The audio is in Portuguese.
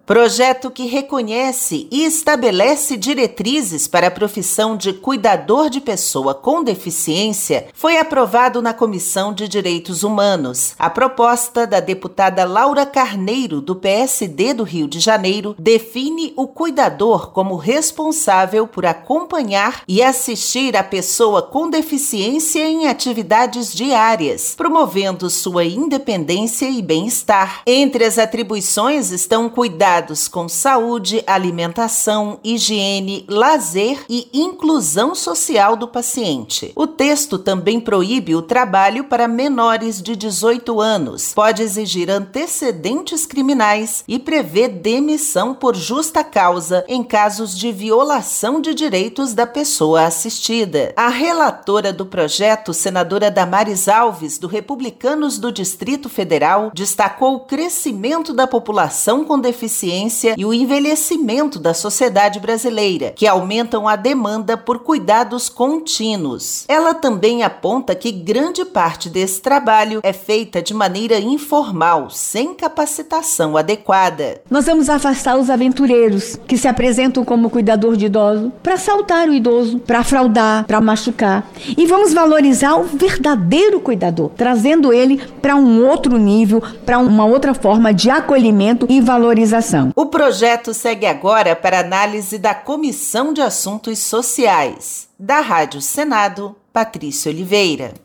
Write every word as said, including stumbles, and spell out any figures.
Projeto que reconhece e estabelece diretrizes para a profissão de cuidador de pessoa com deficiência foi aprovado na Comissão de Direitos Humanos. A proposta da deputada Laura Carneiro, do P S D do Rio de Janeiro, define o cuidador como responsável por acompanhar e assistir a pessoa com deficiência em atividades diárias, promovendo sua independência e bem-estar. Entre as atribuições estão cuidar com saúde, alimentação, higiene, lazer e inclusão social do paciente. O texto também proíbe o trabalho para menores de dezoito anos, pode exigir antecedentes criminais e prevê demissão por justa causa em casos de violação de direitos da pessoa assistida. A relatora do projeto, senadora Damares Alves, do Republicanos do Distrito Federal, destacou o crescimento da população com deficiência e o envelhecimento da sociedade brasileira, que aumentam a demanda por cuidados contínuos. Ela também aponta que grande parte desse trabalho é feita de maneira informal, sem capacitação adequada. Nós vamos afastar os aventureiros que se apresentam como cuidador de idoso para assaltar o idoso, para fraudar, para machucar. E vamos valorizar o verdadeiro cuidador, trazendo ele para um outro nível, para uma outra forma de acolhimento e valorização. O projeto segue agora para análise da Comissão de Assuntos Sociais. Da Rádio Senado, Patrícia Oliveira.